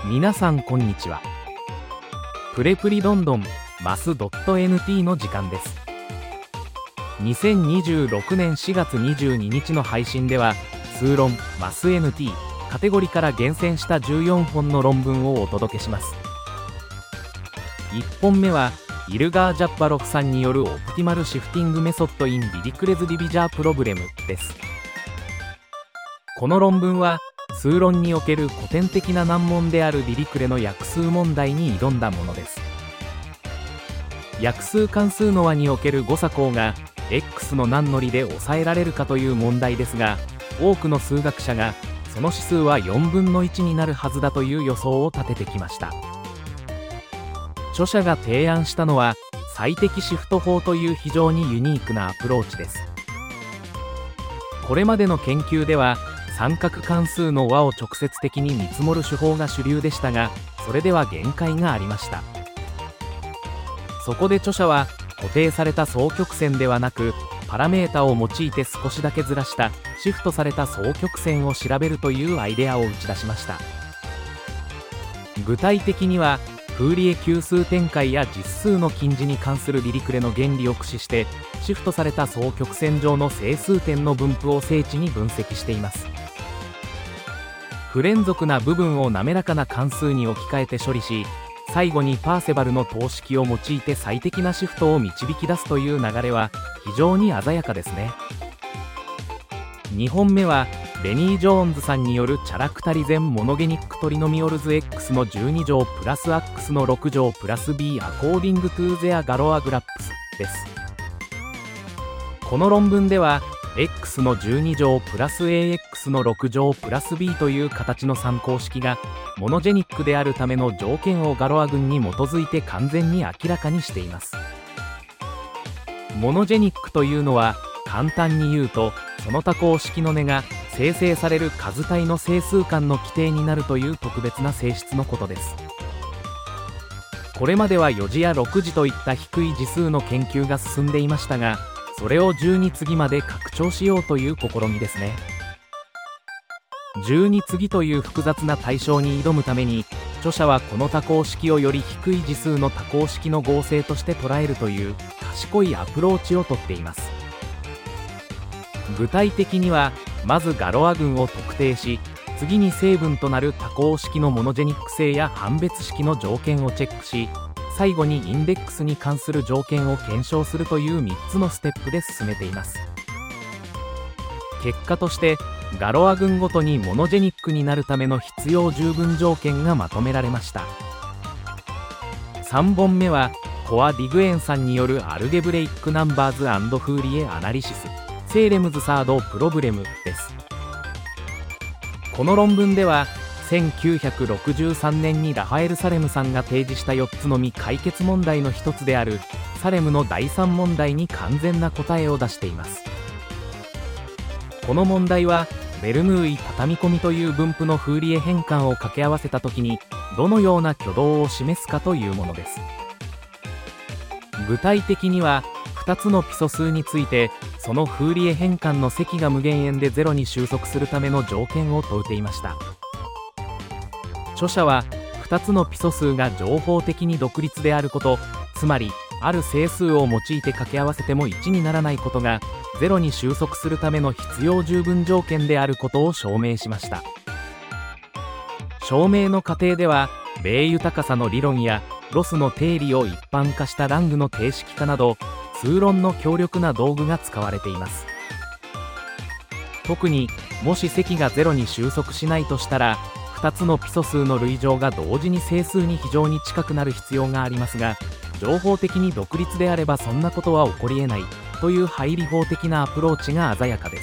皆さんこんにちは。プレプリどんどんマス .nt の時間です。2026年4月22日の配信では数論マス NT カテゴリーから厳選した14本の論文をお届けします。1本目はイルガー・ジャッバロフさんによるオプティマルシフティングメソッドインディリクレズ・ディビジャープロブレムです。この論文は数論における古典的な難問であるディリクレの約数問題に挑んだものです。約数関数の和における誤差項が x の何乗りで抑えられるかという問題ですが、多くの数学者がその指数は4分の1になるはずだという予想を立ててきました。著者が提案したのは最適シフト法という非常にユニークなアプローチです。これまでの研究では三角関数の和を直接的に見積もる手法が主流でしたが、それでは限界がありました。そこで著者は固定された双曲線ではなく、パラメータを用いて少しだけずらしたシフトされた双曲線を調べるというアイデアを打ち出しました。具体的にはフーリエ級数展開や実数の近似に関するディリクレの原理を駆使してシフトされた双曲線上の整数点の分布を精緻に分析しています。不連続な部分を滑らかな関数に置き換えて処理し、最後にパーセバルの等式を用いて最適なシフトを導き出すという流れは非常に鮮やかですね。2本目はレニー・ジョーンズさんによるチャラクタリゼン・モノゲニック・トリノミオルズ x の12乗プラス x の6乗プラス b アコーディングトゥーゼア・ガロア・グラップスです。この論文ではx の12乗プラス ax の6乗プラス b という形の参考式がモノジェニックであるための条件をガロア群に基づいて完全に明らかにしています。モノジェニックというのは簡単に言うと、その多項式の根が生成される数体の整数間の規定になるという特別な性質のことです。これまでは4次や6次といった低い次数の研究が進んでいましたが、それを12次まで拡張しようという試みですね。12次という複雑な対象に挑むために、著者はこの多項式をより低い次数の多項式の合成として捉えるという賢いアプローチをとっています。具体的にはまずガロア群を特定し、次に成分となる多項式のモノジェニック性や判別式の条件をチェックし、最後にインデックスに関する条件を検証するという3つのステップで進めています。結果としてガロア群ごとにモノジェニックになるための必要十分条件がまとめられました。3本目はコア・ディグエンさんによるアルゲブレイック・ナンバーズ&フーリエ・アナリシスセーレムズ・サード・プロブレムです。この論文では1963年にラファエル・サレムさんが提示した4つの未解決問題の一つであるサレムの第3問題に完全な答えを出しています。この問題はベルヌーイ畳み込みという分布のフーリエ変換を掛け合わせた時にどのような挙動を示すかというものです。具体的には2つのピ素数についてそのフーリエ変換の積が無限円で0に収束するための条件を問うていました。著者は2つのピ素数が情報的に独立であること、つまりある整数を用いて掛け合わせても1にならないことが0に収束するための必要十分条件であることを証明しました。証明の過程ではベイ豊かさの理論やロスの定理を一般化したラングの定式化など数論の強力な道具が使われています。特にもし積が0に収束しないとしたら2つのピ素数の類乗が同時に整数に非常に近くなる必要がありますが、情報的に独立であればそんなことは起こりえないという配理法的なアプローチが鮮やかです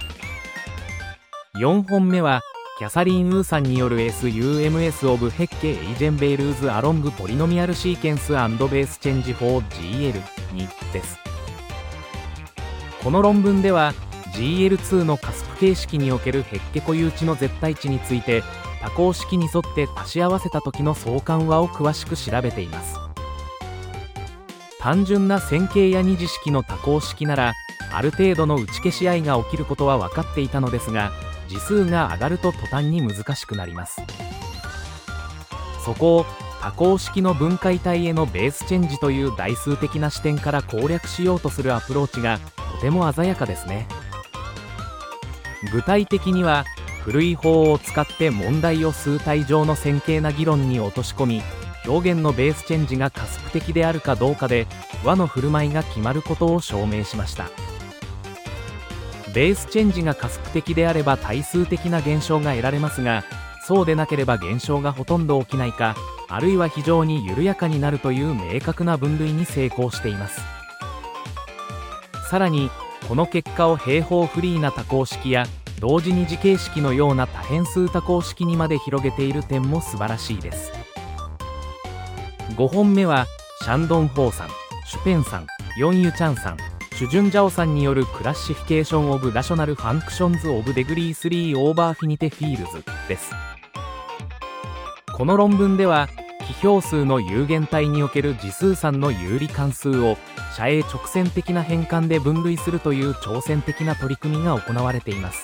。4本目はキャサリン・ウーさんによる SUMS of ヘッケ・エイジェンベイルーズ・アロング・ポリノミアル・シーケンス・ベース・チェンジ・フォー・ GL2 です。この論文では GL2 のカスプ形式におけるヘッケ固有値の絶対値について多項式に沿って足し合わせた時の相関和を詳しく調べています。単純な線形や二次式の多項式ならある程度の打ち消し合いが起きることは分かっていたのですが、次数が上がると途端に難しくなります。 そこを多項式の分解体へのベースチェンジという代数的な視点から攻略しようとするアプローチがとても鮮やかですね。具体的には古い法を使って問題を数体上の線形な議論に落とし込み、表現のベースチェンジが加速的であるかどうかで和の振る舞いが決まることを証明しました。ベースチェンジが加速的であれば対数的な現象が得られますが、そうでなければ現象がほとんど起きないか、あるいは非常に緩やかになるという明確な分類に成功しています。さらにこの結果を平方フリーな多項式や同時二次形式のような多変数多項式にまで広げている点も素晴らしいです。5本目はシャンドン・ホーさん、シュペンさん、ヨン・ユチャンさん、シュジュン・ジャオさんによるクラッシフィケーション・オブ・ラショナル・ファンクションズ・オブ・デグリー3・オーバーフィニテ・フィールズです。この論文では奇標数の有限体における次数3の有理関数を斜影直線的な変換で分類するという挑戦的な取り組みが行われています。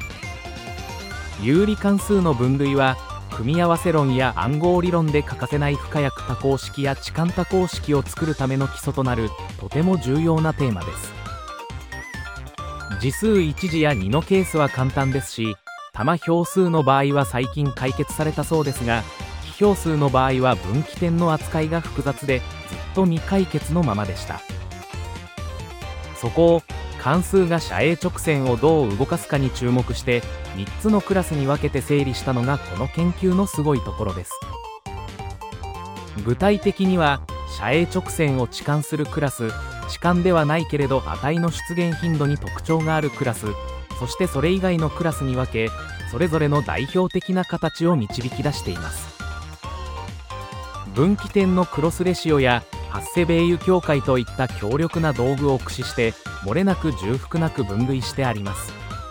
有理関数の分類は組み合わせ論や暗号理論で欠かせない不可逆多項式や置換多項式を作るための基礎となるとても重要なテーマです。次数1次や2のケースは簡単ですし、玉標数の場合は最近解決されたそうですが、奇標数の場合は分岐点の扱いが複雑でずっと未解決のままでした。そこを関数が斜影直線をどう動かすかに注目して3つのクラスに分けて整理したのがこの研究のすごいところです。具体的には斜影直線を置換するクラス、置換ではないけれど値の出現頻度に特徴があるクラス、そしてそれ以外のクラスに分け、それぞれの代表的な形を導き出しています。分岐点のクロスレシオやハッセベイユ境界といった強力な道具を駆使して漏れなく重複なく分類してあります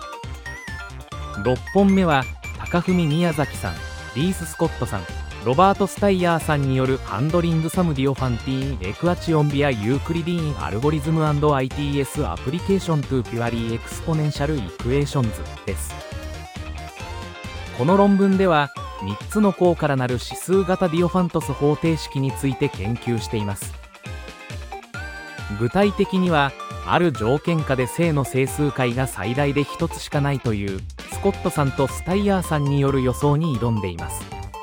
。6本目は高文宮崎さん、リース・スコットさん、ロバート・スタイヤーさんによるハンドリング・サム・ディオファンティーン・エクアチオンビア・ユークリディーン・アルゴリズム&ITS アプリケーション・トゥ・ピュアリー・エクスポネンシャル・イクエーションズです。この論文では3つの項からなる指数型ディオファントス方程式について研究しています。具体的にはある条件下で正の整数解が最大で1つしかないというスコットさんとスタイヤーさんによる予想に挑んでいます。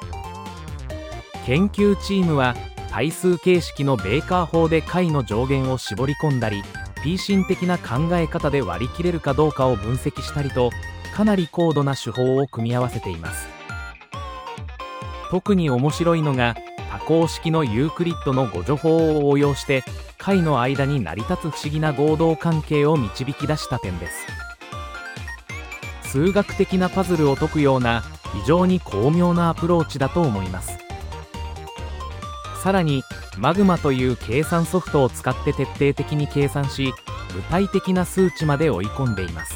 研究チームは対数形式のベーカー法で解の上限を絞り込んだり、P心的な考え方で割り切れるかどうかを分析したりと、かなり高度な手法を組み合わせています。特に面白いのが多項式のユークリッドの互助法を応用して解の間に成り立つ不思議な合同関係を導き出した点です。数学的なパズルを解くような非常に巧妙なアプローチだと思います。さらにマグマという計算ソフトを使って徹底的に計算し、具体的な数値まで追い込んでいます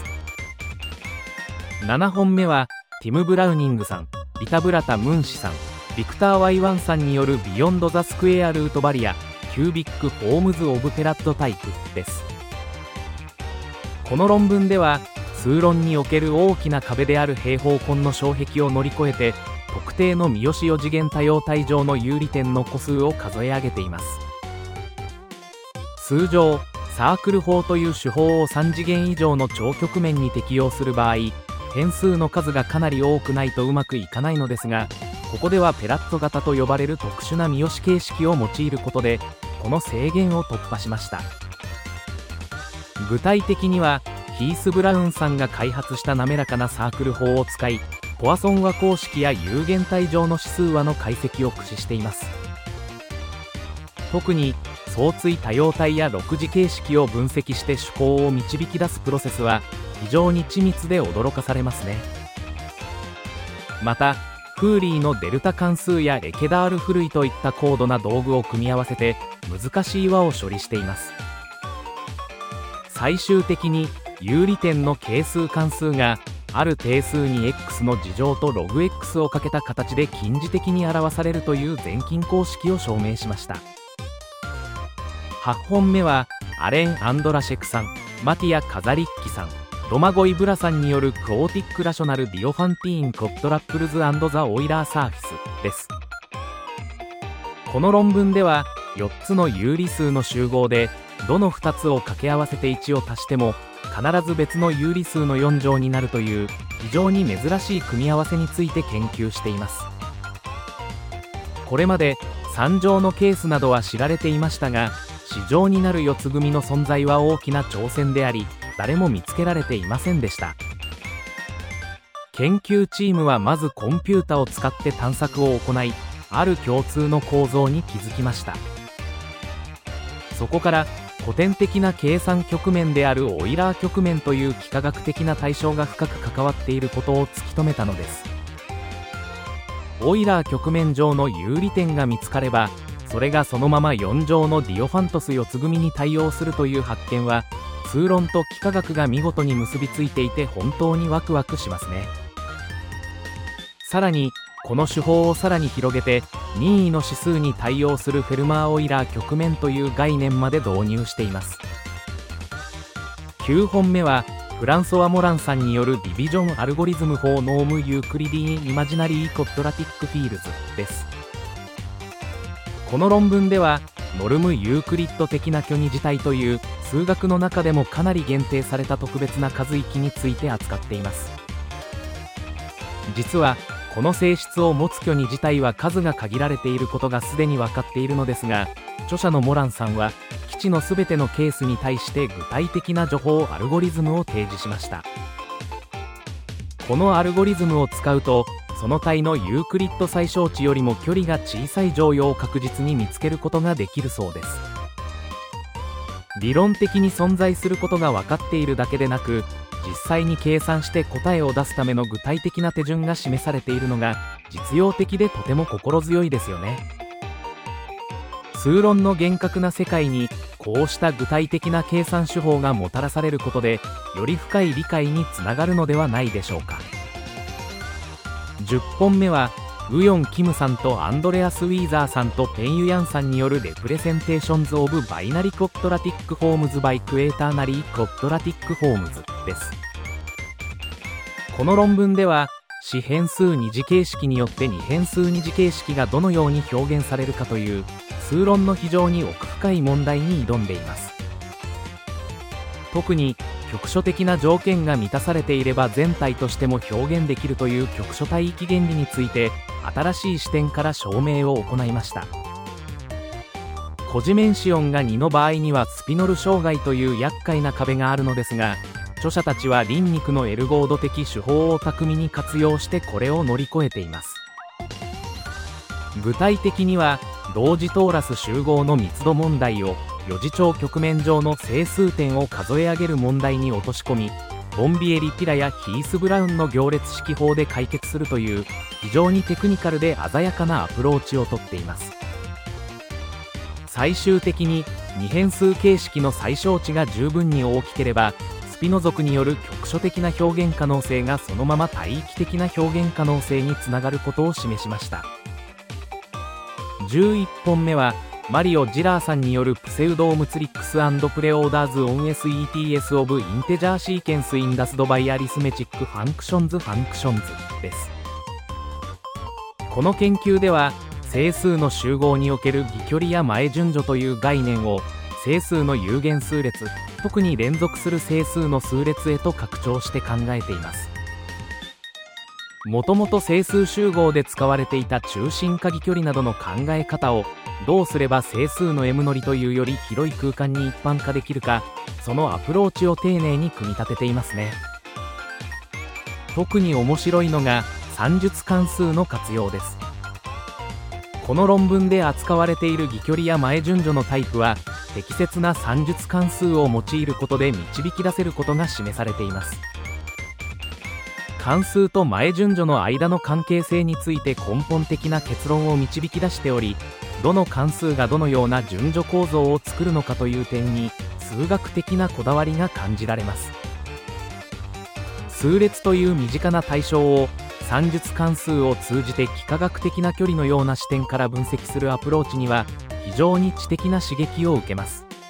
。7本目はティム・ブラウニングさん、リタ・ブラタ・ムンシさん、ビクター・ワイワンさんによるビヨンド・ザ・スクエア・ルート・バリア・キュービック・フォームズ・オブ・ペラット・タイプです。この論文では数論における大きな壁である平方根の障壁を乗り越えて特定の三好4次元多様体上の有利点の個数を数え上げています。通常サークル法という手法を3次元以上の超局面に適用する場合、変数の数がかなり多くないとうまくいかないのですが、ここではペラット型と呼ばれる特殊な三好形式を用いることでこの制限を突破しました。具体的にはヒース・ブラウンさんが開発した滑らかなサークル法を使い、ポアソン和公式や有限体上の指数和の解析を駆使しています。特に相対多様体や6次形式を分析して手法を導き出すプロセスは非常に緻密で驚かされますね。またフーリーのデルタ関数やエケダールフ類といった高度な道具を組み合わせて難しい和を処理しています。最終的に有利点の係数関数がある定数に x の2乗と log(x) をかけた形で近似的に表されるという全近公式を証明しました。8本目はアレン・アンドラシェクさん、マティア・カザリッキさん、ロマゴイ・ブラさんによるクオーティック・ラショナル・ディオファンティーン・コットラップルズ&ザ・オイラー・サーフィスです。 この論文では4つの有理数の集合でどの2つを掛け合わせて1を足しても必ず別の有理数の4乗になるという非常に珍しい組み合わせについて研究しています。これまで3乗のケースなどは知られていましたが、4乗になる4つ組の存在は大きな挑戦であり、誰も見つけられていませんでした。研究チームはまずコンピュータを使って探索を行い、ある共通の構造に気づきました。そこから古典的な計算局面であるオイラー局面という幾何学的な対象が深く関わっていることを突き止めたのです。オイラー局面上の有利点が見つかれば、それがそのまま4乗のディオファントス4つ組に対応するという発見は、数論と幾何学が見事に結びついていて本当にワクワクしますね。さらにこの手法をさらに広げて、任意の指数に対応するフェルマー・オイラー局面という概念まで導入しています。9本目はフランソワ・モランさんによるディビジョンアルゴリズム・フォー・ノーム・ユークリディーン・イマジナリー・コッドラティック・フィールズです。この論文ではノルム・ユークリッド的な虚擬自体という数学の中でもかなり限定された特別な数域について扱っています。実はこの性質を持つ虚擬自体は数が限られていることがすでに分かっているのですが、著者のモランさんは基地のすべてのケースに対して具体的な情報アルゴリズムを提示しました。このアルゴリズムを使うと、その体のユークリッド最小値よりも距離が小さい乗用を確実に見つけることができるそうです。理論的に存在することが分かっているだけでなく、実際に計算して答えを出すための具体的な手順が示されているのが実用的でとても心強いですよね。数論の厳格な世界にこうした具体的な計算手法がもたらされることで、より深い理解につながるのではないでしょうか。10本目はウヨン・キムさんとアンドレアス・ウィーザーさんとペン・ユヤンさんによるレプレゼンテーションズ・オブ・バイナリ・コッドラティック・フォームズ・バイ・クエーターナリー・コッドラティック・フォームズです。この論文では子変数二次形式によって二変数二次形式がどのように表現されるかという数論の非常に奥深い問題に挑んでいます。特に局所的な条件が満たされていれば全体としても表現できるという局所帯域原理について新しい視点から証明を行いました。コジメンシオンが2の場合にはスピノル障害という厄介な壁があるのですが、著者たちはリンニクのエルゴード的手法を巧みに活用してこれを乗り越えています。具体的には同時トーラス集合の密度問題を4次長局面上の整数点を数え上げる問題に落とし込み、ボンビエリ・ピラやヒース・ブラウンの行列式法で解決するという非常にテクニカルで鮮やかなアプローチをとっています。最終的に二変数形式の最小値が十分に大きければ、スピノ族による局所的な表現可能性がそのまま帯域的な表現可能性につながることを示しました。11本目はマリオ・ジラーさんによるプセウドームツリックス&プレオーダーズ・オン SETS オブ・インテジャーシーケンス・インダスド・バイ・アリスメチック・ファンクションズです。この研究では整数の集合における偽距離や前順序という概念を整数の有限数列、特に連続する整数の数列へと拡張して考えています。もともと整数集合で使われていた中心化偽距離などの考え方をどうすれば整数の M 乗りというより広い空間に一般化できるか、そのアプローチを丁寧に組み立てていますね。特に面白いのが算術関数の活用です。この論文で扱われている偽距離や前順序のタイプは適切な算術関数を用いることで導き出せることが示されています。関数と前順序の間の関係性について根本的な結論を導き出しており、どの関数がどのような順序構造を作るのかという点に数学的なこだわりが感じられます。数列という身近な対象を算術関数を通じて幾何学的な距離のような視点から分析するアプローチには非常に知的な刺激を受けます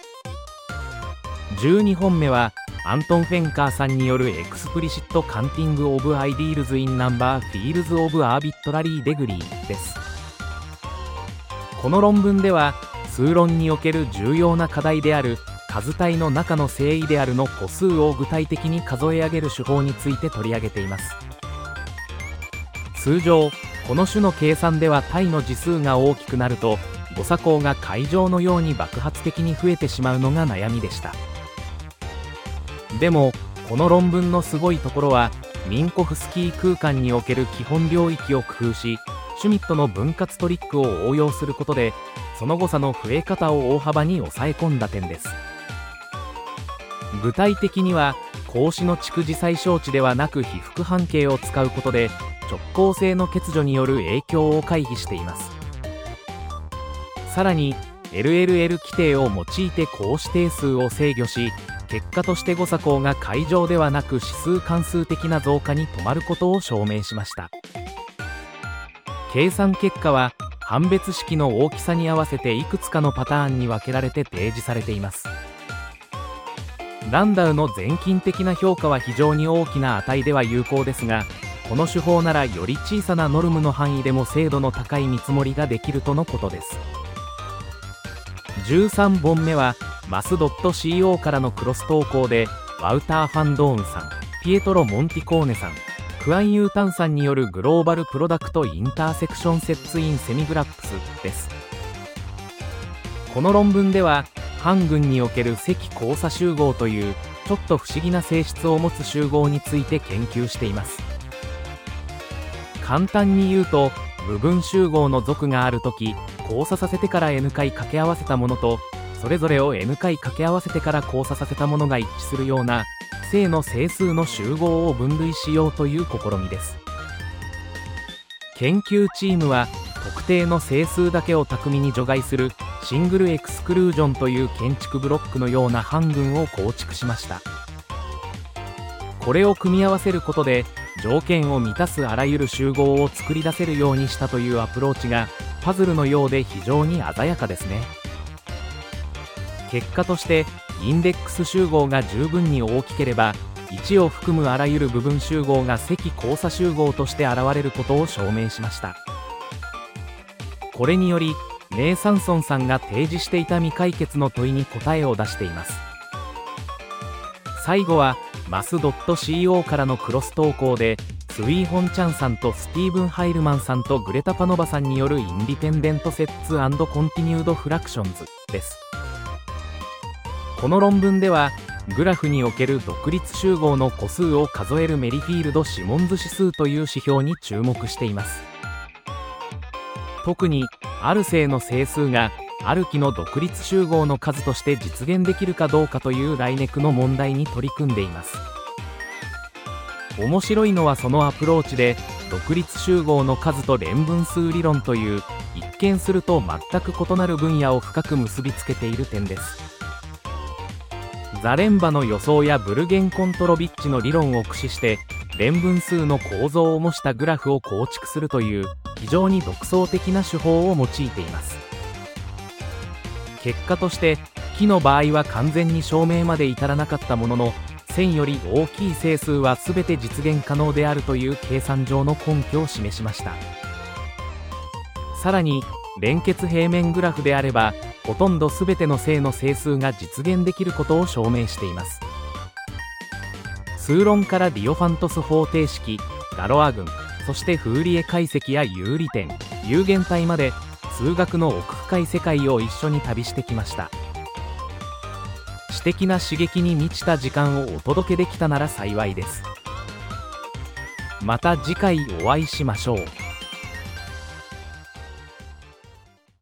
。12本目はアントン・フェンカーさんによるエクスプリシット・カンティング・オブ・アイディールズ・イン・ナンバー・フィールズ・オブ・アービトラリー・デグリーです。 この論文では数論における重要な課題である数体の中の正イデアルの個数を具体的に数え上げる手法について取り上げています。通常この種の計算では体の次数が大きくなると誤差項が階乗のように爆発的に増えてしまうのが悩みでした。でもこの論文のすごいところはミンコフスキー空間における基本領域を工夫し、シュミットの分割トリックを応用することでその誤差の増え方を大幅に抑え込んだ点です。具体的には格子の蓄次最小値ではなく被覆半径を使うことで直行性の欠如による影響を回避しています。さらに LLL 規定を用いて格子定数を制御し、結果として誤差項が階乗ではなく指数関数的な増加に止まることを証明しました。計算結果は判別式の大きさに合わせていくつかのパターンに分けられて提示されています。ランダウの全近的な評価は非常に大きな値では有効ですが、この手法ならより小さなノルムの範囲でも精度の高い見積もりができるとのことです。13本目はマス .co からのクロス投稿でワウター・ファンドーンさん、ピエトロ・モンティコーネさん、クアン・ユータンさんによるグローバルプロダクトインターセクションセッツインセミグラップスです。この論文では半群における積交差集合というちょっと不思議な性質を持つ集合について研究しています。簡単に言うと部分集合の属があるとき交差させてから n 回掛け合わせたものとそれぞれを n 回掛け合わせてから交差させたものが一致するような正の整数の集合を分類しようという試みです。研究チームは特定の整数だけを巧みに除外するシングルエクスクルージョンという建築ブロックのような半群を構築しました。これを組み合わせることで条件を満たすあらゆる集合を作り出せるようにしたというアプローチがパズルのようで非常に鮮やかですね。結果としてインデックス集合が十分に大きければ1を含むあらゆる部分集合が積交差集合として現れることを証明しました。これによりネイサンソンさんが提示していた未解決の問いに答えを出しています。最後はマス .co からのクロス投稿でスウィーホンチャンさんとスティーブン・ハイルマンさんとグレタ・パノバさんによるインディペンデントセッツ&コンティニュード・フラクションズです。この論文ではグラフにおける独立集合の個数を数えるメリフィールド・シモンズ指数という指標に注目しています。特にある正の整数がある期の独立集合の数として実現できるかどうかというライネクの問題に取り組んでいます。面白いのはそのアプローチで独立集合の数と連分数理論という一見すると全く異なる分野を深く結びつけている点です。ザレンバの予想やブルゲンコントロビッチの理論を駆使して連分数の構造を模したグラフを構築するという非常に独創的な手法を用いています。結果として期の場合は完全に証明まで至らなかったものの1000より大きい整数は全て実現可能であるという計算上の根拠を示しました。さらに連結平面グラフであればほとんど全ての正の整数が実現できることを証明しています。数論からディオファントス方程式、ガロア群、そしてフーリエ解析や有利点、有限体まで数学の奥深い世界を一緒に旅してきました。知的な刺激に満ちた時間をお届けできたなら幸いです。また次回お会いしましょう。